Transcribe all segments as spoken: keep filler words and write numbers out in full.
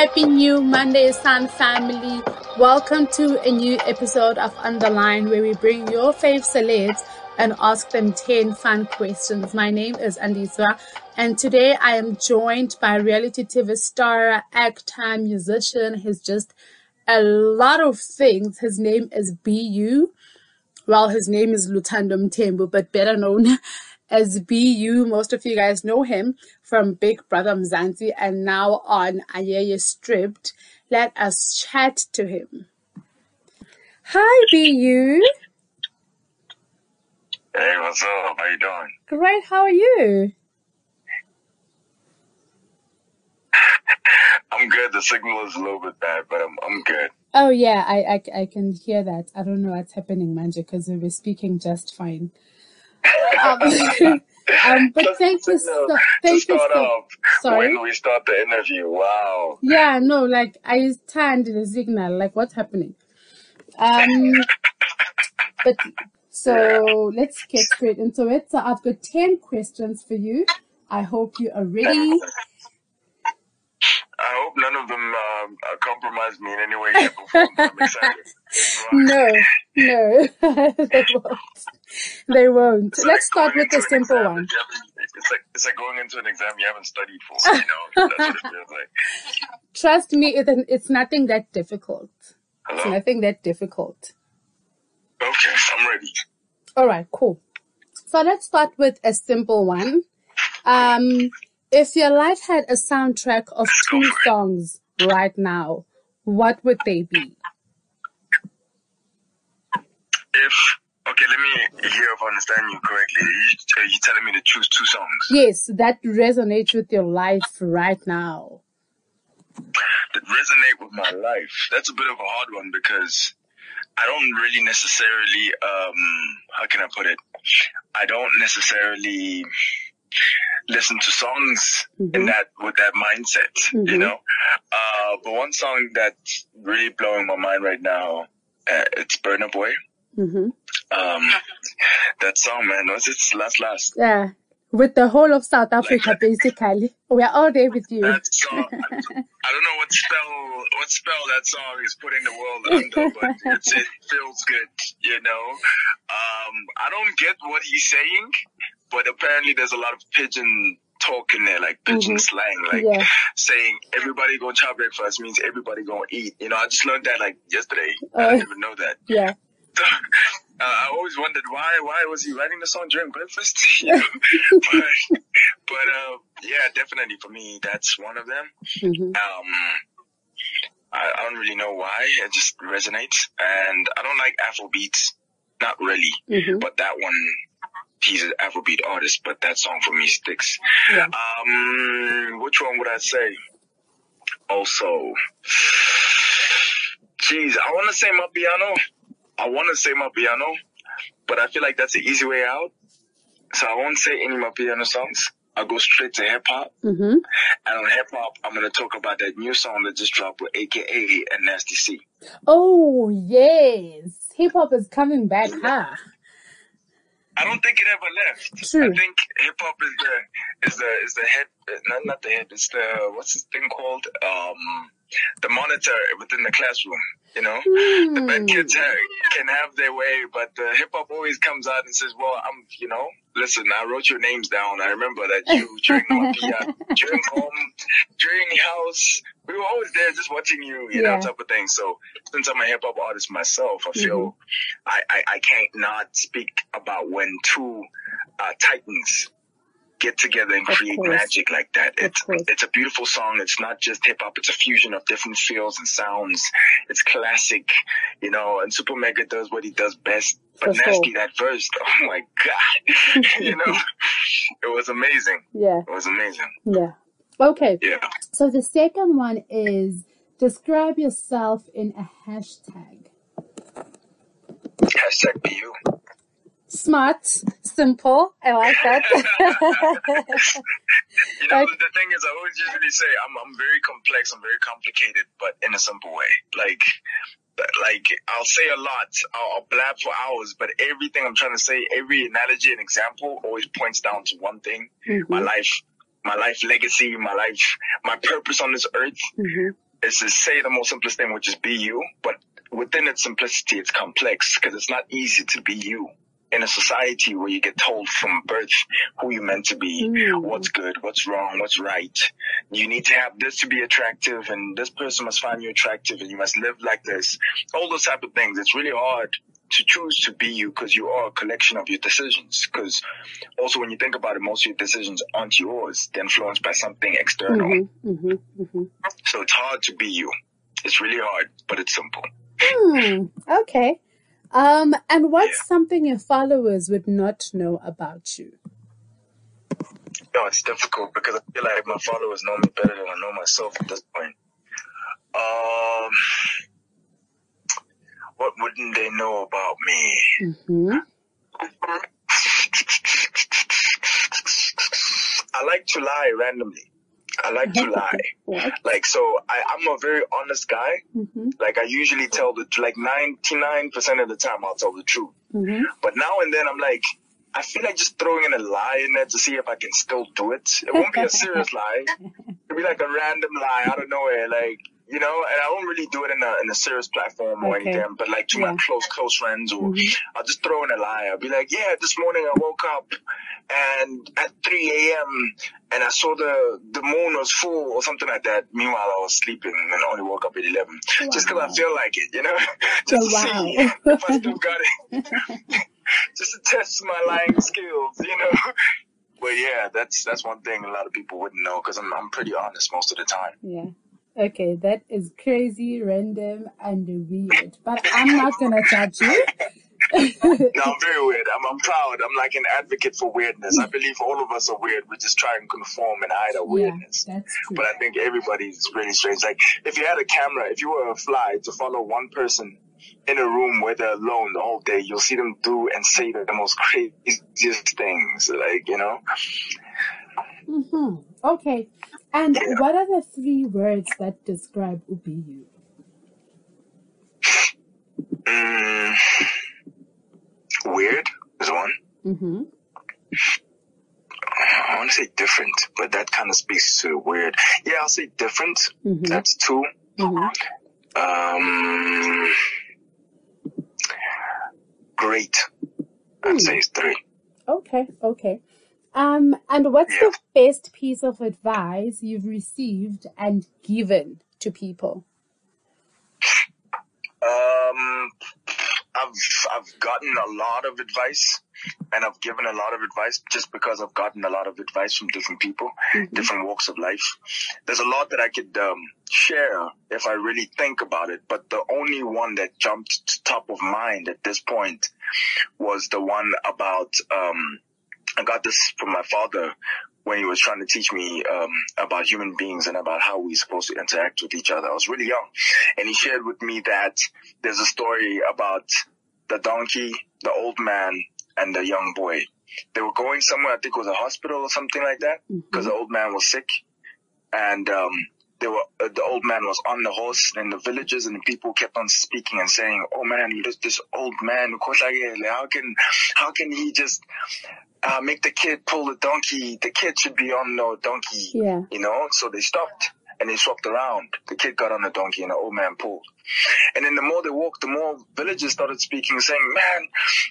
Happy New Monday, Sun family. Welcome to a new episode of On The Line, where we bring your fave celebs and ask them ten fun questions. My name is Andiswa, and today I am joined by reality T V star, actor, musician. He's just a lot of things. His name is B U. Well, his name is Luthando Mthembu, but better known as B U. Most of you guys know him from Big Brother Mzansi and now on Ayeye Stripped. Let us chat to him. Hi, B U. Hey, what's up? How you doing? Great. How are you? I'm good. The signal is a little bit bad, but I'm I'm good. Oh yeah, I I, I can hear that. I don't know what's happening, Manja, because we were speaking just fine. Um, um, but Just thank you signal so. to Thank you start so. off Sorry. when we start the interview. Wow. Yeah, no, like I turned the signal. Like what's happening? Um, but so let's get straight into it. So I've got ten questions for you. I hope you are ready. I hope none of them um, uh, compromise me in any way, shape, or form. I'm excited. No, no, they won't. They won't. It's Let's like start going with the into an simple exam one. that you haven't- It's like it's like going into an exam you haven't studied for. You know, that's what it feels like. Trust me, it, it's nothing that difficult. It's Hello. nothing that difficult. Okay, I'm ready. All right, cool. So let's start with a simple one. Um, if your life had a soundtrack of two songs right now, what would they be? If okay, let me hear if I understand you correctly. You, are you telling me to choose two songs Yes, that resonates with your life right now. that resonate with my life? That's a bit of a hard one because I don't really necessarily, um, how can I put it? I don't necessarily listen to songs Mm-hmm. in that, with that mindset, Mm-hmm. you know? Uh, but one song that's really blowing my mind right now, uh, it's Burna Boy. Mm-hmm. Um, that song, man, was it Last Last? Yeah, with the whole of South Africa, like, basically. We are all there with you. That song, I, I don't know what spell what spell that song is putting the world under, but it's, it feels good, you know. Um, I don't get what he's saying, but apparently there's a lot of pigeon talk in there, like pigeon Mm-hmm. slang, like Yeah. saying everybody gonna chop breakfast means everybody gonna eat. You know, I just learned that like yesterday. Uh, I didn't even know that. Yeah. uh, I always wondered why why was he writing the song during breakfast? You know? but but uh, yeah, definitely for me that's one of them. Mm-hmm. Um, I, I don't really know why. It just resonates, and I don't like Afrobeats, not really. Mm-hmm. But that one, he's an Afrobeat artist, but that song for me sticks. Yeah. Um, which one would I say? Also, geez, I want to say my piano. I want to say my piano, but I feel like that's the easy way out. So I won't say any of my piano songs. I'll go straight to hip hop. Mm-hmm. And on hip hop, I'm going to talk about that new song that just dropped with A K A and Nasty C. Oh, yes. Hip hop is coming back, huh? I don't think it ever left. True. I think hip hop is the is the is the head, not not the head. It's the what's this thing called? Um, the monitor within the classroom. You know, Mm. the bad kids have, can have their way, but the hip hop always comes out and says, "Well, I'm, you know, listen, I wrote your names down. I remember that you during Mapia, during home, during the house, we were always there just watching you, you Yeah. know, type of thing." So since I'm a hip hop artist myself, I feel Mm-hmm. I, I I can't not speak about when two uh, titans get together and Of create course. magic like that. Of It's course. it's a beautiful song. It's not just hip hop. It's a fusion of different feels and sounds. It's classic, you know. And Super Mega does what he does best. But For Nasty, sure. that verse, oh my god, you know, it was amazing. Yeah. It was amazing. Yeah. Okay. Yeah. So the second one is describe yourself in a hashtag. Hashtag B U. Smart, simple. I like that. You know, Like- the thing is, I always usually say I'm I'm very complex, I'm very complicated, but in a simple way. Like, like I'll say a lot, I'll, I'll blab for hours, but everything I'm trying to say, every analogy and example always points down to one thing: Mhm. my life, my life legacy, my life, my purpose on this earth. Mhm. is to say the most simplest thing, which is be you, but within its simplicity, it's complex because it's not easy to be you in a society where you get told from birth who you're meant to be, mm. what's good, what's wrong, what's right. You need to have this to be attractive, and this person must find you attractive, and you must live like this. All those type of things. It's really hard to choose to be you because you are a collection of your decisions. Because also when you think about it, most of your decisions aren't yours. They're influenced by something external. Mm-hmm, mm-hmm, mm-hmm. So it's hard to be you. It's really hard, but it's simple. Hmm. Okay. Um, and what's yeah. something your followers would not know about you? No, it's difficult because I feel like my followers know me better than I know myself at this point. Um, what wouldn't they know about me? Mm-hmm. I like to lie randomly. I like to lie. What? Like, so I, I'm a very honest guy. Mm-hmm. Like, I usually tell the, like ninety-nine percent of the time I'll tell the truth. Mm-hmm. But now and then I'm like, I feel like just throwing in a lie in there to see if I can still do it. It won't be a serious lie. It'll be like a random lie out of nowhere. Like, you know, and I won't really do it in a, in a serious platform or okay. anything, but like to yeah. my close, close friends, or mm-hmm. I'll just throw in a lie. I'll be like, yeah, this morning I woke up and at three a.m. and I saw the, the moon was full or something like that. Meanwhile, I was sleeping and I only woke up at eleven. Wow. Just because I feel like it, you know, just oh, to wow. see if I still got it. Just to test my lying skills, you know. But yeah, that's, that's one thing a lot of people wouldn't know because I'm, I'm pretty honest most of the time. Yeah. Okay, that is crazy, random, and weird. But I'm not going to judge you. No, I'm very weird. I'm, I'm proud. I'm like an advocate for weirdness. I believe all of us are weird. We just try and conform and hide our weirdness. Yeah, that's true. But I think everybody's really strange. Like, if you had a camera, if you were a fly to follow one person in a room where they're alone the whole day, you'll see them do and say the most craziest things. Like, you know? Mm-hmm. Okay. And yeah. what are the three words that describe Ubiyu? Mm, weird is one. Mm-hmm. I want to say different, but that kind of speaks to weird. Yeah, I'll say different. Mm-hmm. That's two. Mm-hmm. Um, great. I'd mm. say it's three. Okay, okay. Um, and what's yeah. the best piece of advice you've received and given to people? Um, I've, I've gotten a lot of advice and I've given a lot of advice just because I've gotten a lot of advice from different people, mm-hmm. different walks of life. There's a lot that I could, um, share if I really think about it, but the only one that jumped to top of mind at this point was the one about, um, I got this from my father when he was trying to teach me um about human beings and about how we're supposed to interact with each other. I was really young. And he shared with me that there's a story about the donkey, the old man, and the young boy. They were going somewhere, I think it was a hospital or something like that, because mm-hmm. the old man was sick. And um they were, uh, the old man was on the horse, and the villagers and the people kept on speaking and saying, oh man, this, this old man, how can, how can he just Uh, make the kid pull the donkey? The kid should be on the donkey, yeah. you know? So they stopped and they swapped around. The kid got on the donkey and the old man pulled. And then the more they walked, the more villagers started speaking, saying, man,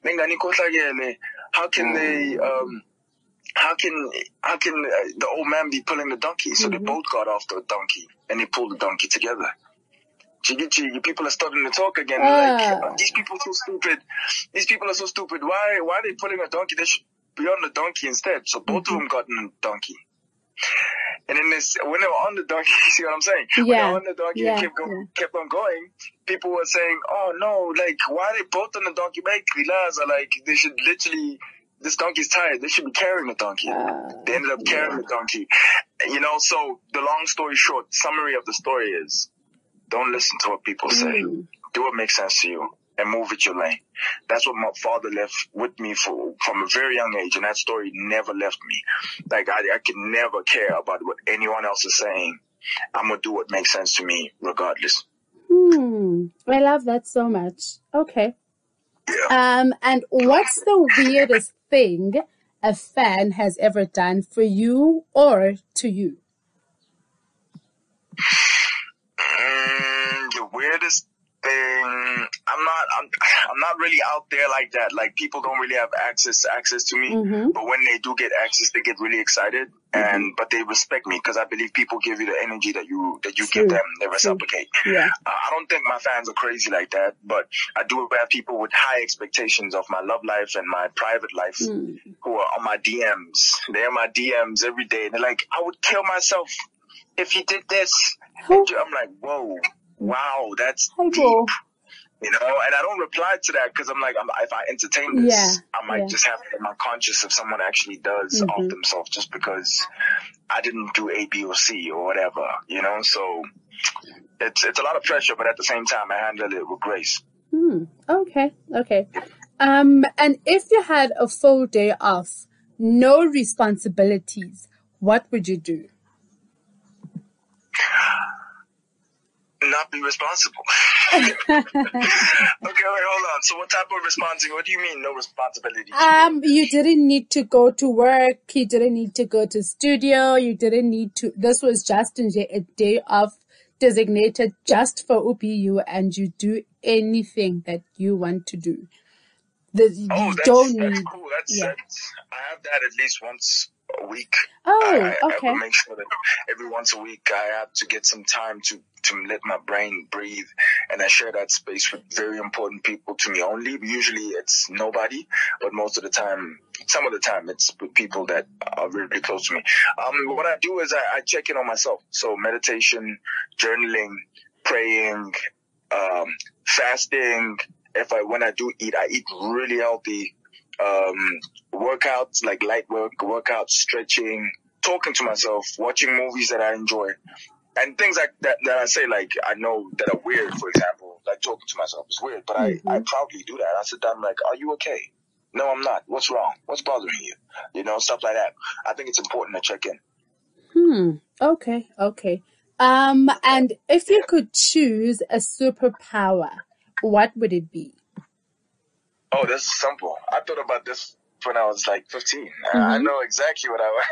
how can they, um, how can, how can uh, the old man be pulling the donkey? So mm-hmm. they both got off the donkey and they pulled the donkey together. People are starting to talk again. Uh. Like, oh, these people are so stupid. These people are so stupid. Why, why are they pulling a donkey? They should be on the donkey instead. So both mm-hmm. of them got on the donkey. And then this, when they were on the donkey, you see what I'm saying? Yeah. When they were on the donkey yeah. and kept, go, yeah. kept on going, people were saying, oh no, like, why are they both on the donkey? Like, they should literally, this donkey's tired. They should be carrying the donkey. Uh, they ended up carrying yeah. the donkey. You know, so the long story short, summary of the story is, don't listen to what people say. Mm. Do what makes sense to you and move with your lane. That's what my father left with me for, from a very young age, and that story never left me. Like, I, I can never care about what anyone else is saying. I'm going to do what makes sense to me regardless. Hmm. I love that so much. Okay. Yeah. Um, and what's the weirdest thing a fan has ever done for you or to you? thing. I'm not. I'm. I'm not really out there like that. Like people don't really have access access to me. Mm-hmm. But when they do get access, they get really excited. And mm-hmm. but they respect me because I believe people give you the energy that you that you True. give them. They reciprocate. Yeah. Uh, I don't think my fans are crazy like that. But I do have people with high expectations of my love life and my private life mm. who are on my D Ms. They're in my D Ms every day. They're like, I would kill myself if you did this. Oh. I'm like, whoa, wow, that's Hi, deep. bro. You know, and I don't reply to that because I'm like, I'm, if I entertain this, yeah, I might yeah. just have to be conscious if someone actually does mm-hmm. off themselves just because I didn't do A, B, or C or whatever, you know? So it's it's a lot of pressure, but at the same time, I handle it with grace. Hmm. Okay, okay. Um, and if you had a full day off, no responsibilities, what would you do? Not be responsible. Okay, wait, hold on. So what type of responsibility? What do you mean, no responsibility? Um, you didn't need to go to work. You didn't need to go to studio. You didn't need to. This was just a day off designated just for O P U, and you do anything that you want to do. The, oh, you that's, don't that's need. cool. That's, yeah. that's I have that at least once a week. Oh, I, I, okay. I make sure that every once a week I have to get some time to, to let my brain breathe, and I share that space with very important people to me only. Usually it's nobody, but most of the time, some of the time it's with people that are really close to me. Um, what I do is I, I check in on myself. So meditation, journaling, praying, um, fasting. If I, when I do eat, I eat really healthy. Um, workouts, like light work, workouts, stretching, talking to myself, watching movies that I enjoy, and things like that, that I say, like, I know that are weird, for example, like talking to myself is weird, but mm-hmm. I, I proudly do that. I sit down, I'm like, are you okay? No, I'm not. What's wrong? What's bothering you? You know, stuff like that. I think it's important to check in. Hmm. Okay. Okay. Um, and if you could choose a superpower, what would it be? Oh, this is simple. I thought about this when I was like fifteen. Mm-hmm. I know exactly what I want.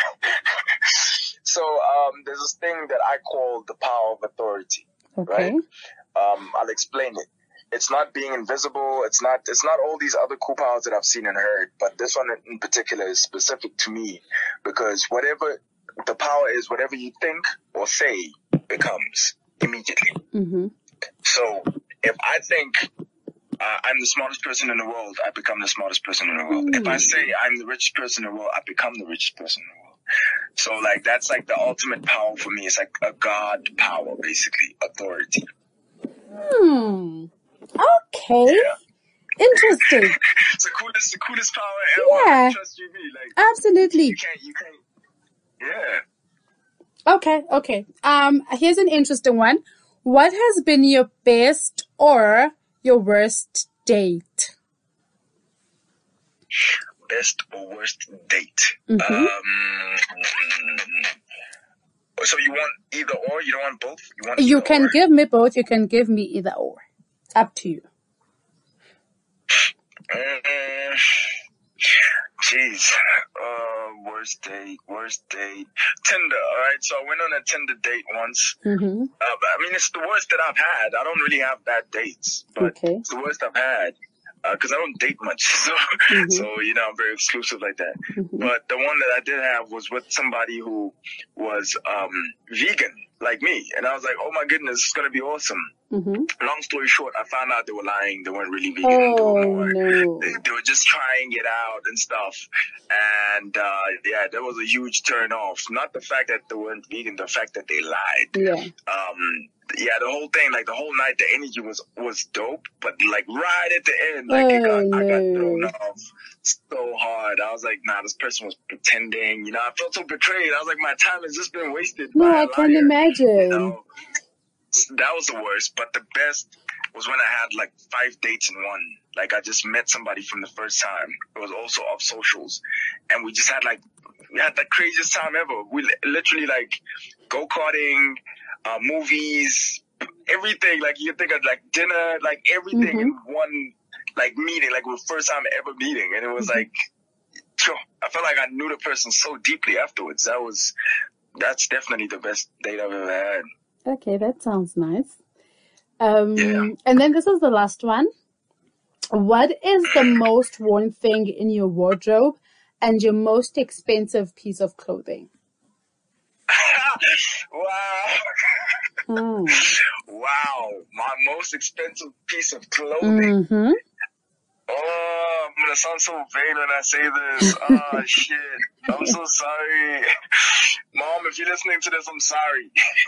So, um, there's this thing that I call the power of authority. Okay. Right? Um, I'll explain it. It's not being invisible. It's not, it's not all these other cool powers that I've seen and heard, but this one in particular is specific to me because whatever the power is, whatever you think or say becomes immediately. Mm-hmm. So if I think Uh, I'm the smartest person in the world, I become the smartest person in the world. Mm. If I say I'm the richest person in the world, I become the richest person in the world. So, like, that's like the ultimate power for me. It's like a God power, basically, authority. Hmm. Okay. Yeah. Interesting. It's the coolest, the coolest power ever. Yeah. Trust you, me. Like, absolutely. You can't, you can't. Yeah. Okay, okay. Um, here's an interesting one. What has been your best or your worst date? Best or worst date? Mm-hmm. Um, so you want either or? You don't want both? You want You can or? give me both. You can give me either or. Up to you. Mm-hmm. Jeez. Uh, worst date, worst date. Tinder, alright? So I went on a Tinder date once. Mm-hmm. Uh, I mean, it's the worst that I've had. I don't really have bad dates, but okay. it's the worst I've had. Uh, cause I don't date much. So, mm-hmm. so, you know, I'm very exclusive like that. Mm-hmm. But the one that I did have was with somebody who was, um, vegan, like me. And I was like, oh my goodness, it's going to be awesome. Mm-hmm. Long story short, I found out they were lying. They weren't really vegan. Oh, they were more, no. they, they were just trying it out and stuff. And, uh, yeah, that was a huge turn off. Not the fact that they weren't vegan, the fact that they lied. Yeah. Um, yeah, the whole thing, like the whole night, the energy was, was dope, but like right at the end, like oh, it got, no. I got thrown off so hard. I was like, nah, this person was pretending, you know, I felt so betrayed. I was like, my time has just been wasted. No, by I a can liar, imagine. You know? That was the worst, but the best was when I had like five dates in one. Like I just met somebody from the first time. It was also off socials, and we just had like, we had the craziest time ever. We literally like go-karting, uh, movies, everything. Like you think of like dinner, like everything mm-hmm. in one like meeting, like the first time ever meeting. And it was mm-hmm. like, I felt like I knew the person so deeply afterwards. That was, that's definitely the best date I've ever had. Okay, that sounds nice. Um, Yeah. And then this is the last one. What is the most worn thing in your wardrobe and your most expensive piece of clothing? Wow. Hmm. Wow. My most expensive piece of clothing. Mm-hmm. Oh, I'm gonna sound so vain when I say this. Oh, shit. I'm so sorry. Mom, if you're listening to this, I'm sorry.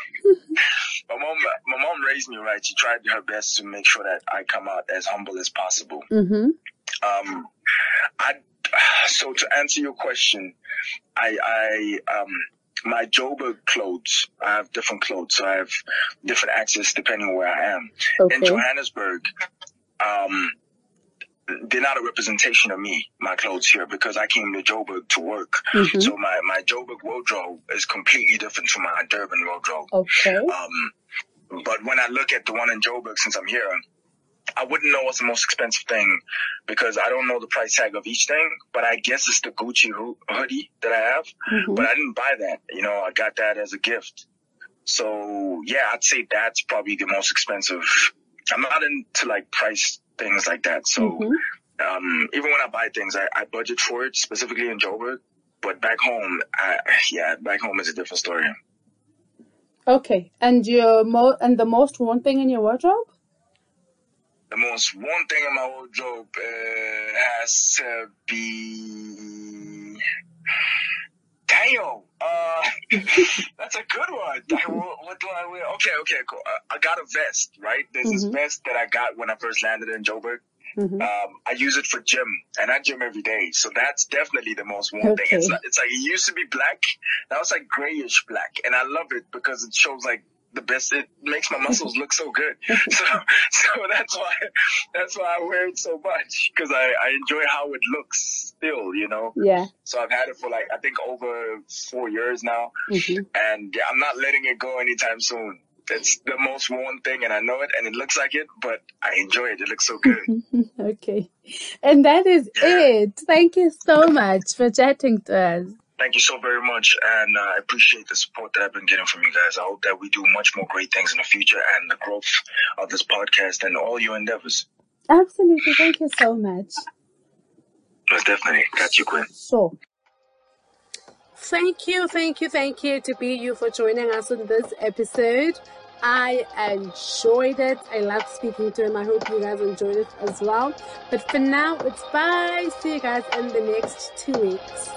my mom, my mom raised me right. She tried her best to make sure that I come out as humble as possible. Mm-hmm. Um, I, so to answer your question, I, I, um, my Joburg clothes, I have different clothes, so I have different access depending on where I am. Okay. In Johannesburg, um, they're not a representation of me, my clothes here, because I came to Joburg to work. Mm-hmm. So my, my Joburg wardrobe is completely different to my Durban wardrobe. Okay. Um, but when I look at the one in Joburg, since I'm here, I wouldn't know what's the most expensive thing because I don't know the price tag of each thing, but I guess it's the Gucci ho- hoodie that I have. Mm-hmm. But I didn't buy that. You know, I got that as a gift. So yeah, I'd say that's probably the most expensive. I'm not into like price things like that. So Mm-hmm. um, even when I buy things, I, I budget for it, specifically in Joburg. But back home, I, yeah, back home is a different story. Okay. And your mo- and the most worn thing in your wardrobe? The most one thing in my wardrobe uh, has to be. Damn, uh, that's a good one. What, what do I wear? Okay, okay, cool. Uh, I got a vest, right? There's Mm-hmm. this vest that I got when I first landed in Joburg. Mm-hmm. Um, I use it for gym, and I gym every day, so that's definitely the most one Okay. thing. It's, not, it's like it used to be black, now it's like grayish black, and I love it because it shows like the best. It makes my muscles look so good. So, so that's why that's why I wear it so much because I, I enjoy how it looks still, you know. Yeah. So I've had it for like I think over four years now, Mm-hmm. and yeah, I'm not letting it go anytime soon. It's the most worn thing, and I know it, and it looks like it, but I enjoy it. It looks so good. Okay. And that is Yeah. it. Thank you so much for chatting to us. Thank you so very much, and uh, I appreciate the support that I've been getting from you guys. I hope that we do much more great things in the future and the growth of this podcast and all your endeavors. Absolutely. Thank you so much. Most definitely. Got you, Quinn. Sure. Thank you, thank you, thank you to be you for joining us in this episode. I enjoyed it. I loved speaking to him. I hope you guys enjoyed it as well. But for now, it's bye. See you guys in the next two weeks.